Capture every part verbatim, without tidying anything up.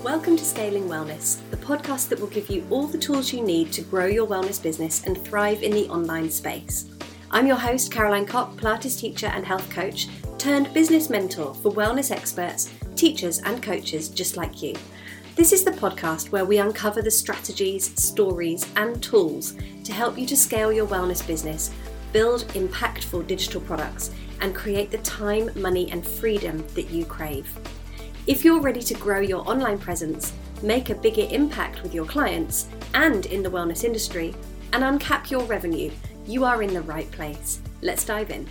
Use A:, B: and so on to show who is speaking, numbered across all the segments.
A: Welcome to Scaling Wellness, the podcast that will give you all the tools you need to grow your wellness business and thrive in the online space. I'm your host, Caroline Kopp, Pilates teacher and health coach, turned business mentor for wellness experts, teachers and coaches just like you. This is the podcast where we uncover the strategies, stories and tools to help you to scale your wellness business, build impactful digital products, and create the time, money and freedom that you crave. If you're ready to grow your online presence, make a bigger impact with your clients and in the wellness industry, and uncap your revenue, you are in the right place. Let's dive in.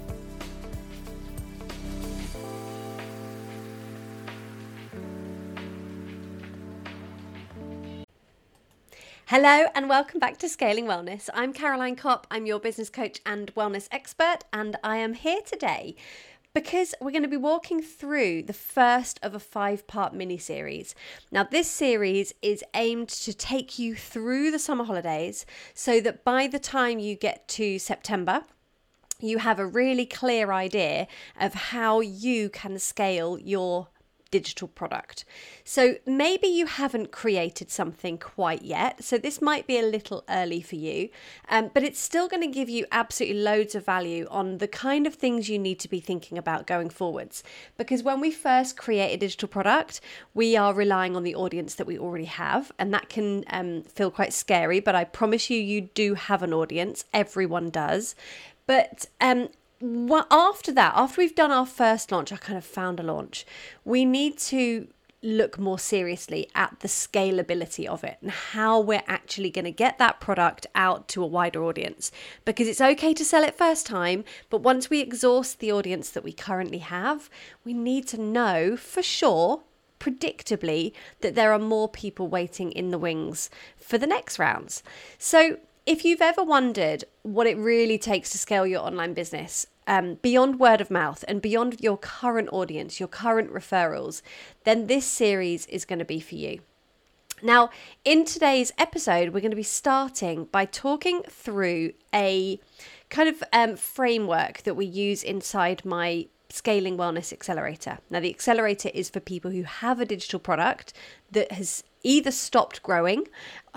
A: Hello and welcome back to Scaling Wellness. I'm Caroline Kopp, I'm your business coach and wellness expert, and I am here today because we're going to be walking through the first of a five-part mini-series. Now, this series is aimed to take you through the summer holidays so that by the time you get to September, you have a really clear idea of how you can scale your digital product. So maybe you haven't created something quite yet, so this might be a little early for you, um, but it's still going to give you absolutely loads of value on the kind of things you need to be thinking about going forwards. Because when we first create a digital product, we are relying on the audience that we already have, and that can um, feel quite scary, but I promise you, you do have an audience. Everyone does. But um, Well, after that, after we've done our first launch, our kind of founder launch, we need to look more seriously at the scalability of it and how we're actually going to get that product out to a wider audience. Because it's okay to sell it first time, but once we exhaust the audience that we currently have, we need to know for sure, predictably, that there are more people waiting in the wings for the next rounds. So if you've ever wondered what it really takes to scale your online business, um, beyond word of mouth and beyond your current audience, your current referrals, then this series is going to be for you. Now, in today's episode, we're going to be starting by talking through a kind of um, framework that we use inside my Scaling Wellness Accelerator. Now, the accelerator is for people who have a digital product that has either stopped growing,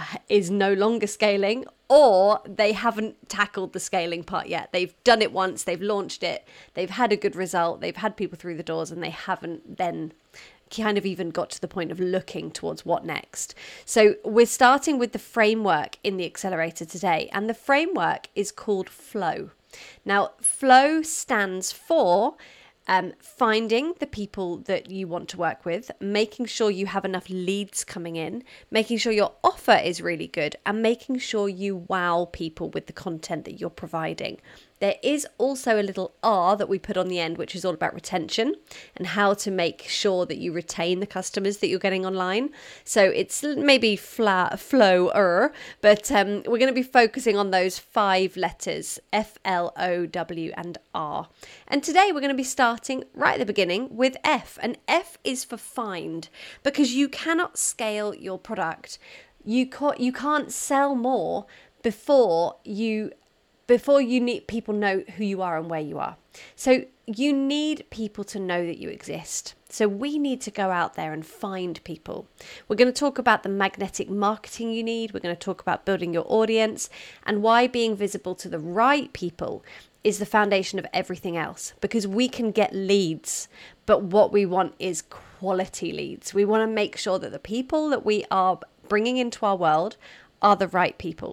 A: is no longer scaling, or they haven't tackled the scaling part yet. They've done it once, they've launched it, they've had a good result, they've had people through the doors, and they haven't then kind of even got to the point of looking towards what next. So we're starting with the framework in the accelerator today, and the framework is called FLOW. Now, FLOW stands for Um, finding the people that you want to work with, making sure you have enough leads coming in, making sure your offer is really good, and making sure you wow people with the content that you're providing. There is also a little R that we put on the end, which is all about retention and how to make sure that you retain the customers that you're getting online. So it's maybe fla- flow-er, but um, we're going to be focusing on those five letters, F, L, O, W, and R. And today we're going to be starting right at the beginning with F. And F is for find, because you cannot scale your product. You can't, you can't sell more before you before you need people know who you are and where you are. So you need people to know that you exist. So we need to go out there and find people. We're going to talk about the magnetic marketing you need. We're going to talk about building your audience and why being visible to the right people is the foundation of everything else, because we can get leads, but what we want is quality leads. We want to make sure that the people that we are bringing into our world are the right people.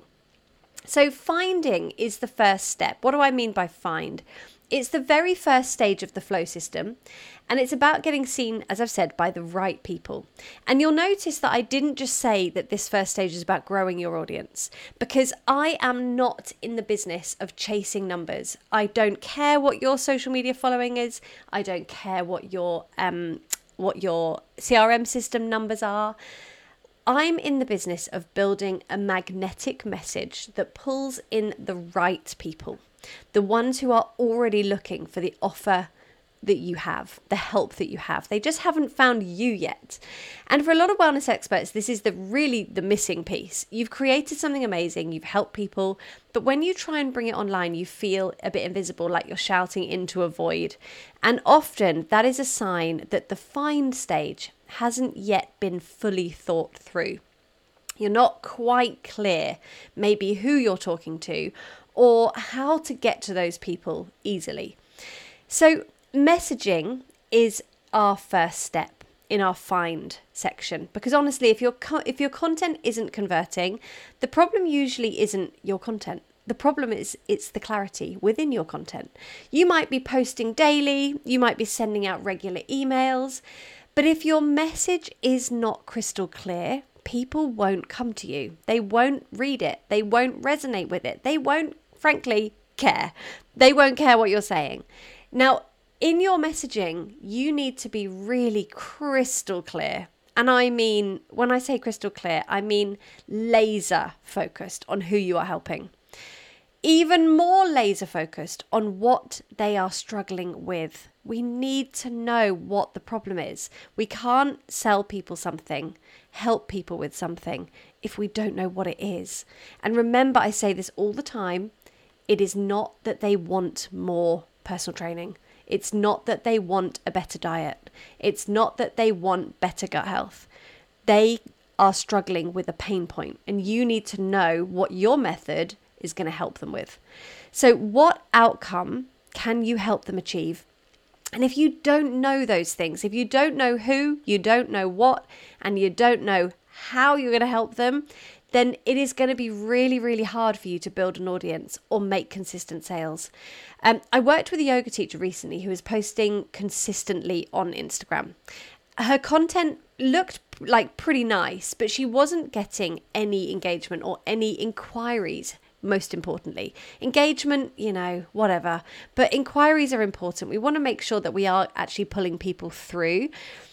A: So finding is the first step. What do I mean by find? It's the very first stage of the flow system, and it's about getting seen, as I've said, by the right people. And you'll notice that I didn't just say that this first stage is about growing your audience, because I am not in the business of chasing numbers. I don't care what your social media following is. I don't care what your um what your C R M system numbers are. I'm in the business of building a magnetic message that pulls in the right people, the ones who are already looking for the offer that you have, the help that you have. They just haven't found you yet. And for a lot of wellness experts, this is the really the missing piece. You've created something amazing, you've helped people, but when you try and bring it online, you feel a bit invisible, like you're shouting into a void. And often that is a sign that the find stage hasn't yet been fully thought through. You're not quite clear maybe who you're talking to or how to get to those people easily. So messaging is our first step in our find section, because honestly, if your co- if your content isn't converting, the problem usually isn't your content. The problem is it's the clarity within your content. You might be posting daily, you might be sending out regular emails, but if your message is not crystal clear, people won't come to you. They won't read it. They won't resonate with it. They won't, frankly, care. They won't care what you're saying. Now, in your messaging, you need to be really crystal clear. And I mean, when I say crystal clear, I mean laser focused on who you are helping. Even more laser focused on what they are struggling with. We need to know what the problem is. We can't sell people something, help people with something, if we don't know what it is. And remember, I say this all the time, it is not that they want more personal training. It's not that they want a better diet. It's not that they want better gut health. They are struggling with a pain point, and you need to know what your method is going to help them with. So what outcome can you help them achieve? And if you don't know those things, if you don't know who, you don't know what, and you don't know how you're going to help them, then it is going to be really, really hard for you to build an audience or make consistent sales. Um, I worked with a yoga teacher recently who was posting consistently on Instagram. Her content looked like pretty nice, but she wasn't getting any engagement or any inquiries. Most importantly, engagement, you know, whatever, but inquiries are important. We want to make sure that we are actually pulling people through.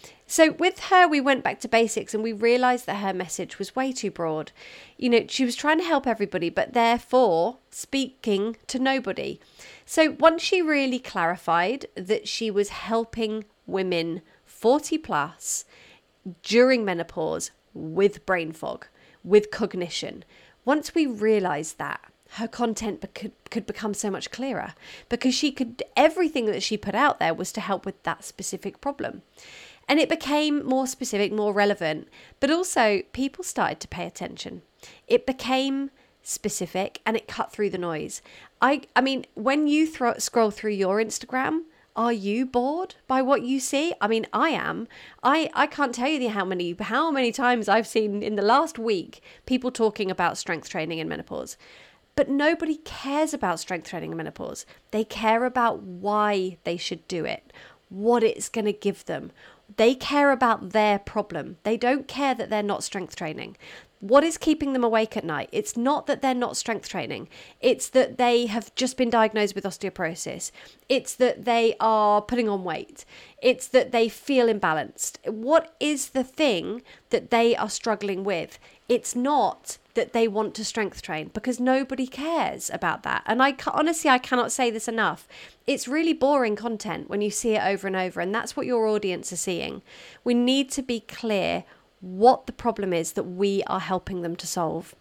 A: So with her, we went back to basics and we realized that her message was way too broad. You know, she was trying to help everybody, but therefore speaking to nobody. So once she really clarified that she was helping women forty plus during menopause with brain fog, with cognition, once we realized that, her content could, could become so much clearer, because she could, everything that she put out there was to help with that specific problem. And it became more specific, more relevant, but also people started to pay attention. It became specific and it cut through the noise. I, I mean, when you throw, scroll through your Instagram, are you bored by what you see? I mean, I am. I, I can't tell you how many how many times I've seen in the last week people talking about strength training in menopause. But nobody cares about strength training in menopause. They care about why they should do it, what it's going to give them. They care about their problem. They don't care that they're not strength training. What is keeping them awake at night? It's not that they're not strength training. It's that they have just been diagnosed with osteoporosis. It's that they are putting on weight. It's that they feel imbalanced. What is the thing that they are struggling with? It's not that they want to strength train, because nobody cares about that. And I honestly, I cannot say this enough. It's really boring content when you see it over and over, and that's what your audience are seeing. We need to be clear what the problem is that we are helping them to solve.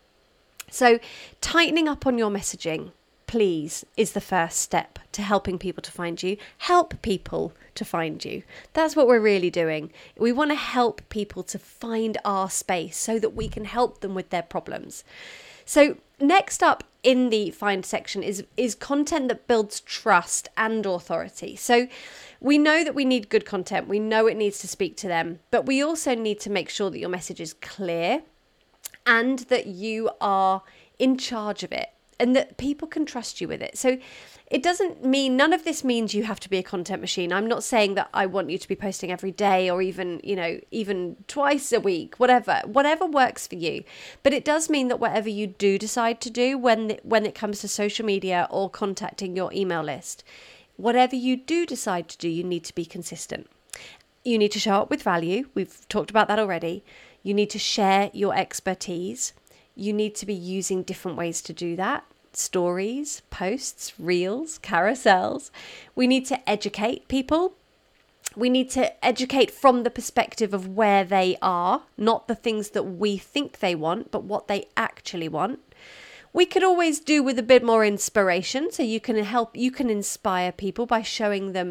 A: So tightening up on your messaging, please, is the first step to helping people to find you. Help people to find you. That's what we're really doing. We want to help people to find our space so that we can help them with their problems. So next up in the find section is, is content that builds trust and authority. So we know that we need good content. We know it needs to speak to them, but we also need to make sure that your message is clear and that you are in charge of it and that people can trust you with it. So it doesn't mean, none of this means you have to be a content machine. I'm not saying that I want you to be posting every day or even, you know, even twice a week, whatever, whatever works for you. But it does mean that whatever you do decide to do when, when it comes to social media or contacting your email list, whatever you do decide to do, you need to be consistent. You need to show up with value. We've talked about that already. You need to share your expertise. You need to be using different ways to do that. Stories, posts, reels, carousels. We need to educate people. We need to educate from the perspective of where they are, not the things that we think they want, but what they actually want. We could always do with a bit more inspiration, so you can help, you can inspire people by showing them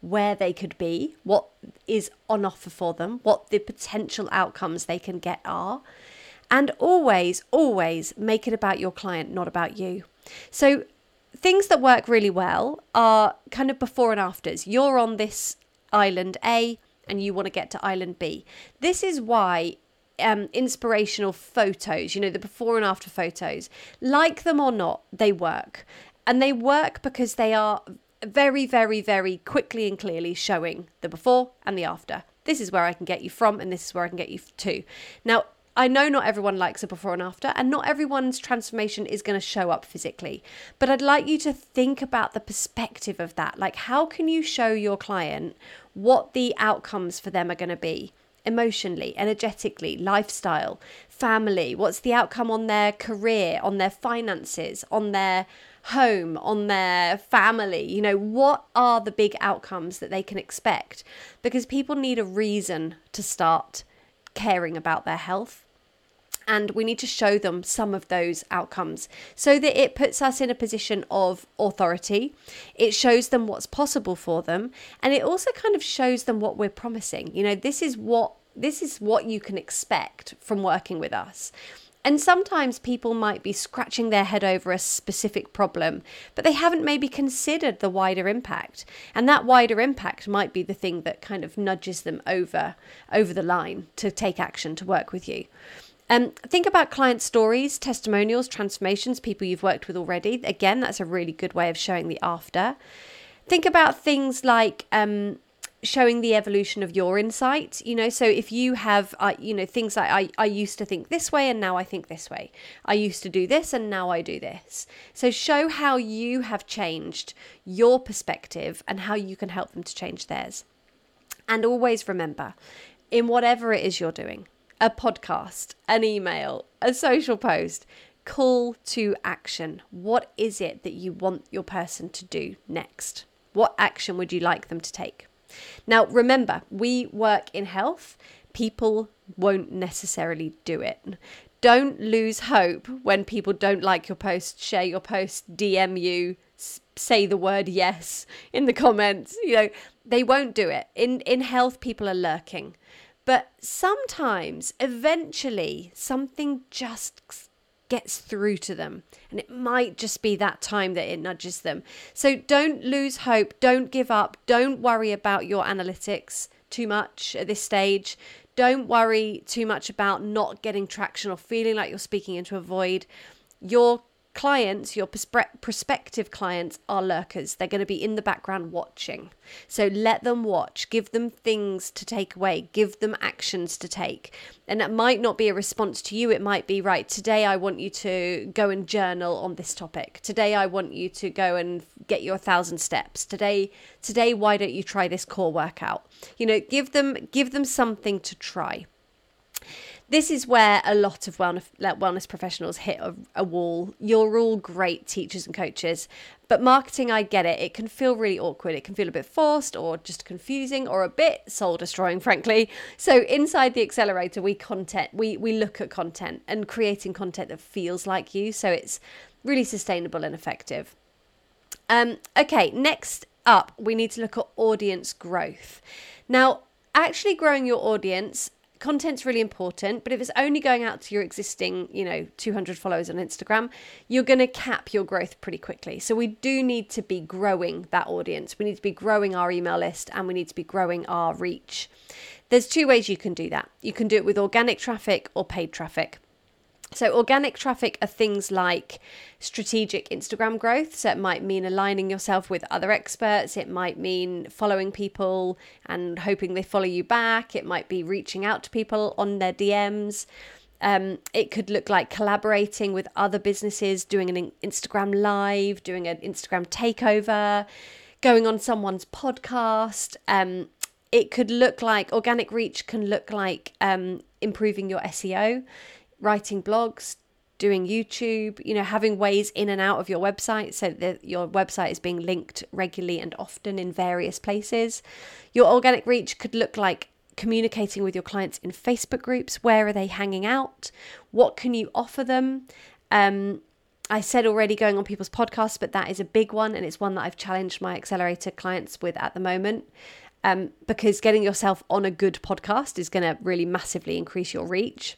A: where they could be, what is on offer for them, what the potential outcomes they can get are. And always, always make it about your client, not about you. So things that work really well are kind of before and afters. You're on this island A and you want to get to island B. This is why um, inspirational photos, you know, the before and after photos, like them or not, they work. And they work because they are very, very, very quickly and clearly showing the before and the after. This is where I can get you from, and this is where I can get you to. Now, I know not everyone likes a before and after, and not everyone's transformation is going to show up physically. But I'd like you to think about the perspective of that. Like, how can you show your client what the outcomes for them are going to be? Emotionally, energetically, lifestyle, family. What's the outcome on their career, on their finances, on their home, on their family? You know, what are the big outcomes that they can expect? Because people need a reason to start caring about their health. And we need to show them some of those outcomes so that it puts us in a position of authority. It shows them what's possible for them. And it also kind of shows them what we're promising. You know, this is what this is what you can expect from working with us. And sometimes people might be scratching their head over a specific problem, but they haven't maybe considered the wider impact. And that wider impact might be the thing that kind of nudges them over, over the line to take action, to work with you. Um, think about client stories, testimonials, transformations, people you've worked with already. Again, that's a really good way of showing the after. Think about things like um, showing the evolution of your insight. You know, so if you have, uh, you know, things like I, I used to think this way and now I think this way. I used to do this and now I do this. So show how you have changed your perspective and how you can help them to change theirs. And always remember, in whatever it is you're doing, a podcast, an email, a social post, call to action. What is it that you want your person to do next? What action would you like them to take? Now, remember, we work in health. People won't necessarily do it. Don't lose hope when people don't like your post, share your post, D M you, say the word yes in the comments. You know, they won't do it. In in health, people are lurking. But sometimes, eventually, something just gets through to them. And it might just be that time that it nudges them. So don't lose hope. Don't give up. Don't worry about your analytics too much at this stage. Don't worry too much about not getting traction or feeling like you're speaking into a void. Your clients, your perspe- prospective clients are lurkers. They're going to be in the background watching. So let them watch, give them things to take away, give them actions to take. And that might not be a response to you. It might be, right, today I want you to go and journal on this topic. Today I want you to go and get your thousand steps. Today, today, why don't you try this core workout? You know, give them, give them something to try. This is where a lot of wellness, wellness professionals hit a, a wall. You're all great teachers and coaches, but marketing, I get it. It can feel really awkward. It can feel a bit forced or just confusing or a bit soul destroying, frankly. So inside the accelerator, we content, we, we look at content and creating content that feels like you. So it's really sustainable and effective. Um, okay, next up, we need to look at audience growth. Now, actually growing your audience, content's really important, but if it's only going out to your existing, you know, two hundred followers on Instagram, you're going to cap your growth pretty quickly. So we do need to be growing that audience. We need to be growing our email list and we need to be growing our reach. There's two ways you can do that. You can do it with organic traffic or paid traffic. So organic traffic are things like strategic Instagram growth. So it might mean aligning yourself with other experts. It might mean following people and hoping they follow you back. It might be reaching out to people on their D Ms. Um, it could look like collaborating with other businesses, doing an Instagram live, doing an Instagram takeover, going on someone's podcast. Um, it could look like organic reach can look like um, improving your S E O. Writing blogs, doing YouTube, you know, having ways in and out of your website so that your website is being linked regularly and often in various places. Your organic reach could look like communicating with your clients in Facebook groups. Where are they hanging out? What can you offer them? Um, I said already going on people's podcasts, but that is a big one, and it's one that I've challenged my accelerator clients with at the moment. Um, because getting yourself on a good podcast is going to really massively increase your reach.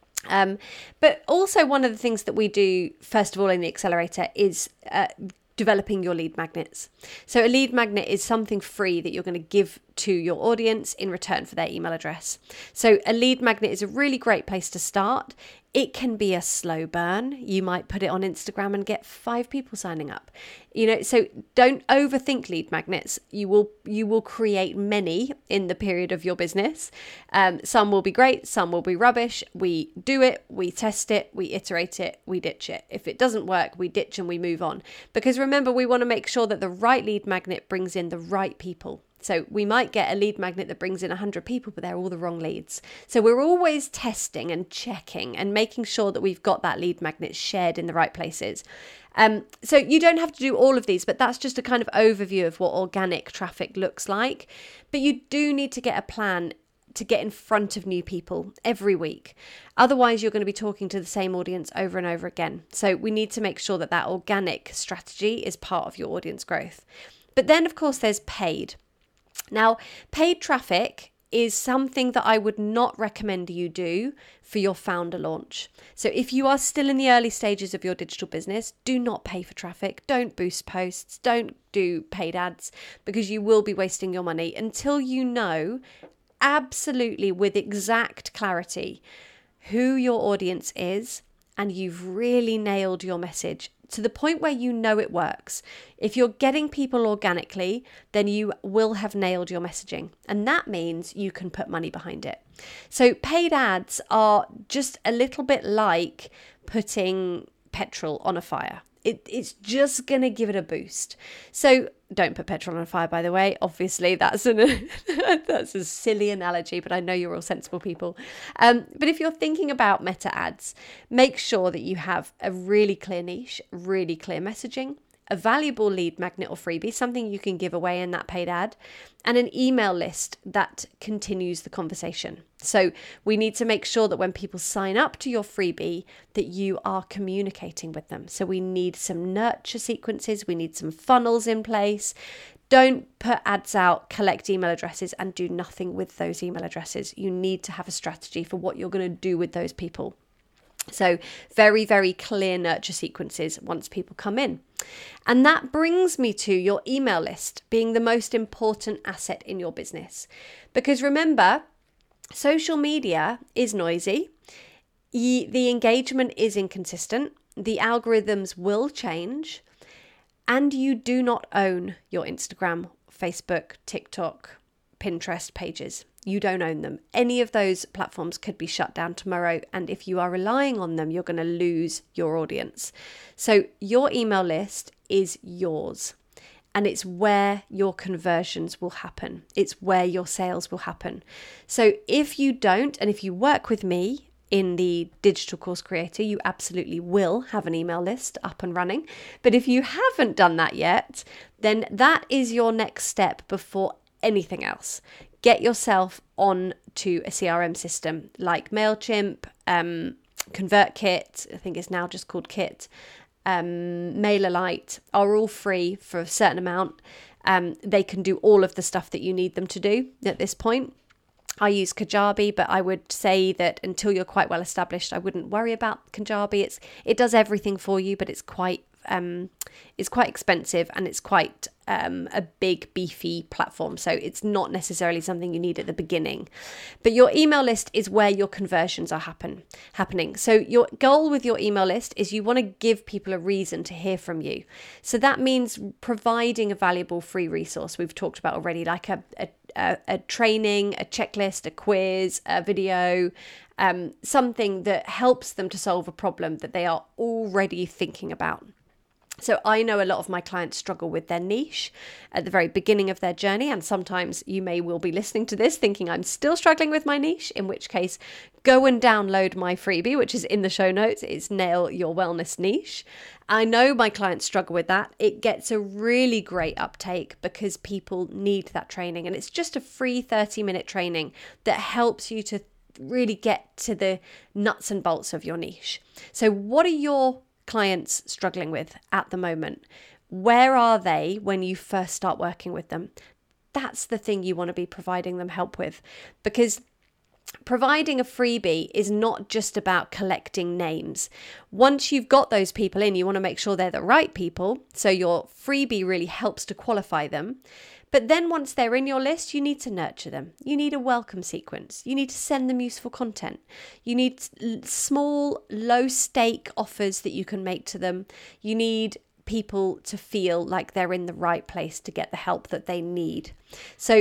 A: Um, but also one of the things that we do, first of all, in the accelerator is uh, developing your lead magnets. So a lead magnet is something free that you're going to give to your audience in return for their email address. So a lead magnet is a really great place to start. It can be a slow burn. You might put it on Instagram and get five people signing up. You know, so don't overthink lead magnets. You will you will create many in the period of your business. Um, some will be great, some will be rubbish. We do it, we test it, we iterate it, we ditch it. If it doesn't work, we ditch and we move on. Because remember, we want to make sure that the right lead magnet brings in the right people. So we might get a lead magnet that brings in one hundred people, but they're all the wrong leads. So we're always testing and checking and making sure that we've got that lead magnet shared in the right places. Um, so you don't have to do all of these, but that's just a kind of overview of what organic traffic looks like. But you do need to get a plan to get in front of new people every week. Otherwise, you're going to be talking to the same audience over and over again. So we need to make sure that that organic strategy is part of your audience growth. But then, of course, there's paid. Now, paid traffic is something that I would not recommend you do for your founder launch. So if you are still in the early stages of your digital business, do not pay for traffic. Don't boost posts. Don't do paid ads, because you will be wasting your money until you know absolutely with exact clarity who your audience is and you've really nailed your message to the point where you know it works. If you're getting people organically, then you will have nailed your messaging. And that means you can put money behind it. So paid ads are just a little bit like putting petrol on a fire. It, it's just going to give it a boost. So don't put petrol on a fire, by the way. Obviously, that's an that's a silly analogy, but I know you're all sensible people. Um, but if you're thinking about meta ads, make sure that you have a really clear niche, really clear messaging, a valuable lead magnet or freebie, something you can give away in that paid ad, and an email list that continues the conversation. So we need to make sure that when people sign up to your freebie, that you are communicating with them. So we need some nurture sequences, we need some funnels in place. Don't put ads out, collect email addresses, and do nothing with those email addresses. You need to have a strategy for what you're going to do with those people. So very, very clear nurture sequences once people come in. And that brings me to your email list being the most important asset in your business. Because remember, social media is noisy. The engagement is inconsistent. The algorithms will change. And you do not own your Instagram, Facebook, TikTok, Pinterest pages. You don't own them. Any of those platforms could be shut down tomorrow. And if you are relying on them, you're going to lose your audience. So your email list is yours. And it's where your conversions will happen. It's where your sales will happen. So if you don't, and if you work with me in the Digital Course Creator, you absolutely will have an email list up and running. But if you haven't done that yet, then that is your next step before anything else. Get yourself on to a C R M system like MailChimp, um, ConvertKit, I think it's now just called Kit, um, MailerLite are all free for a certain amount. Um, they can do all of the stuff that you need them to do at this point. I use Kajabi, but I would say that until you're quite well established, I wouldn't worry about Kajabi. It's it does everything for you, but it's quite um, it's quite expensive and it's quite um, a big beefy platform. So it's not necessarily something you need at the beginning. But your email list is where your conversions are happen happening. So your goal with your email list is you want to give people a reason to hear from you. So that means providing a valuable free resource we've talked about already, like a, a A, a training, a checklist, a quiz, a video, um, something that helps them to solve a problem that they are already thinking about. So I know a lot of my clients struggle with their niche at the very beginning of their journey. And sometimes you may well be listening to this thinking I'm still struggling with my niche, in which case go and download my freebie, which is in the show notes. It's Nail Your Wellness Niche. I know my clients struggle with that. It gets a really great uptake because people need that training. And it's just a free thirty minute training that helps you to really get to the nuts and bolts of your niche. So what are your clients struggling with at the moment? Where are they when you first start working with them? That's the thing you want to be providing them help with, because providing a freebie is not just about collecting names. Once you've got those people in, you want to make sure they're the right people. So your freebie really helps to qualify them. But then once they're in your list, you need to nurture them. You need a welcome sequence. You need to send them useful content. You need small, low stake offers that you can make to them. You need people to feel like they're in the right place to get the help that they need. So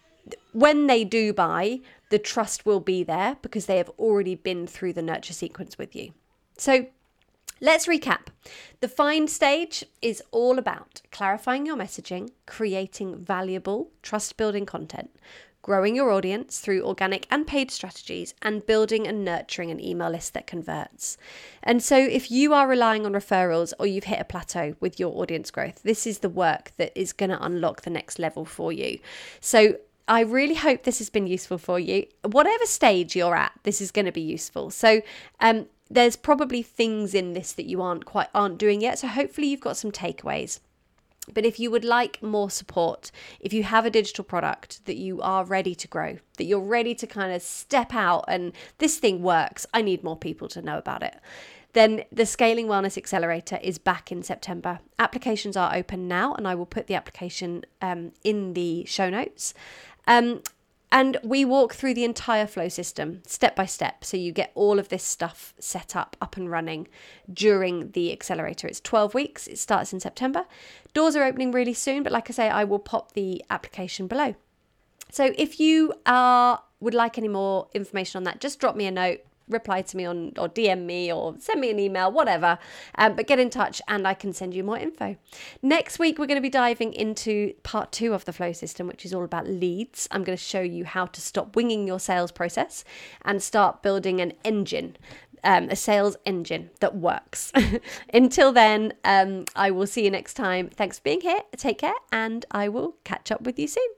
A: when they do buy, the trust will be there because they have already been through the nurture sequence with you. So let's recap. The find stage is all about clarifying your messaging, creating valuable, trust-building content, growing your audience through organic and paid strategies, and building and nurturing an email list that converts. And so if you are relying on referrals or you've hit a plateau with your audience growth, this is the work that is going to unlock the next level for you. So I really hope this has been useful for you. Whatever stage you're at, this is going to be useful. So um, there's probably things in this that you aren't quite aren't doing yet. So hopefully you've got some takeaways. But if you would like more support, if you have a digital product that you are ready to grow, that you're ready to kind of step out and this thing works, I need more people to know about it, then the Scaling Wellness Accelerator is back in September. Applications are open now, and I will put the application um, in the show notes. Um, and we walk through the entire flow system step by step. So you get all of this stuff set up, up and running during the accelerator. It's twelve weeks. It starts in September. Doors are opening really soon. But like I say, I will pop the application below. So if you are would like any more information on that, just drop me a note. Reply to me on or D M me or send me an email, whatever. Um, but get in touch and I can send you more info. Next week, we're going to be diving into part two of the flow system, which is all about leads. I'm going to show you how to stop winging your sales process and start building an engine, um, a sales engine that works. Until then, um, I will see you next time. Thanks for being here. Take care, and I will catch up with you soon.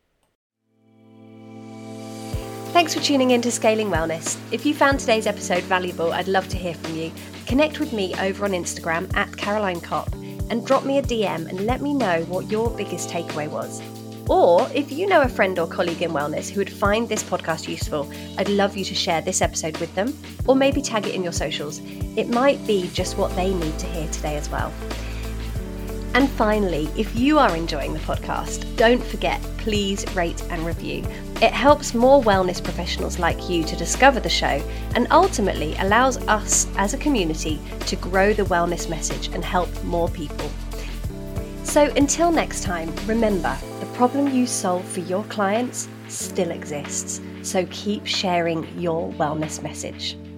A: Thanks for tuning in to Scaling Wellness. If you found today's episode valuable, I'd love to hear from you. Connect with me over on Instagram at Caroline Kopp and drop me a D M and let me know what your biggest takeaway was. Or if you know a friend or colleague in wellness who would find this podcast useful, I'd love you to share this episode with them, or maybe tag it in your socials. It might be just what they need to hear today as well. And finally, if you are enjoying the podcast, don't forget, please rate and review. It helps more wellness professionals like you to discover the show and ultimately allows us as a community to grow the wellness message and help more people. So until next time, remember, the problem you solve for your clients still exists. So keep sharing your wellness message.